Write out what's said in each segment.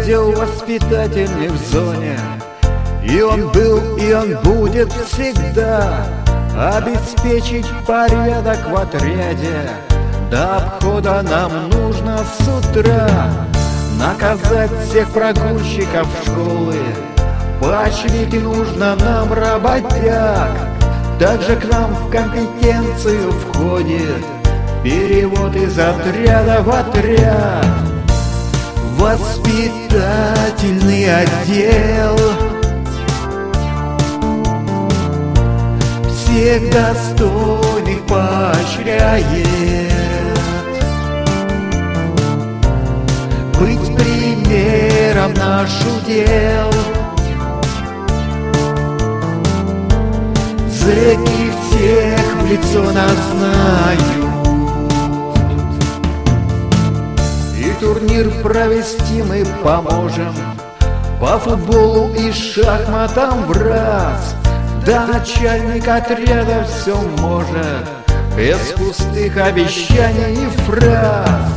отдел воспитательный в зоне. И он был, и он будет всегда обеспечить порядок в отряде. До обхода нам нужно с утра наказать всех прогульщиков школы. Поощрить нужно нам работяг. Также к нам в компетенцию входит перевод из отряда в отряд. Воспитательный отдел всех достойных поощряет. Быть примером наш удел. Зэки всех в лицо нас знают. И турнир провести мы поможем по футболу и шахматам в раз. Да начальник отряда все может, без пустых обещаний и фраз.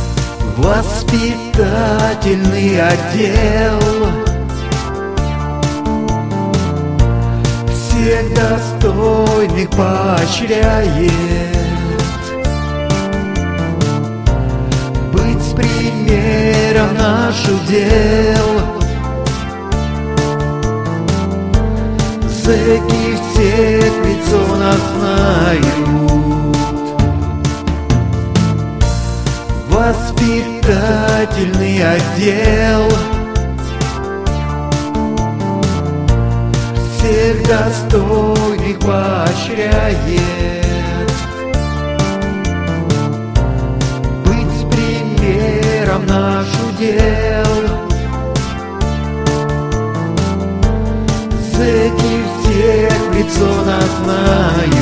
Воспитательный отдел всех достойных поощряет. Быть примером наш удел. Зэки всех в лицо нас знают. Воспитательный отдел всех достойных поощряет. Быть примером наш удел. Зэки всех в лицо нас знают.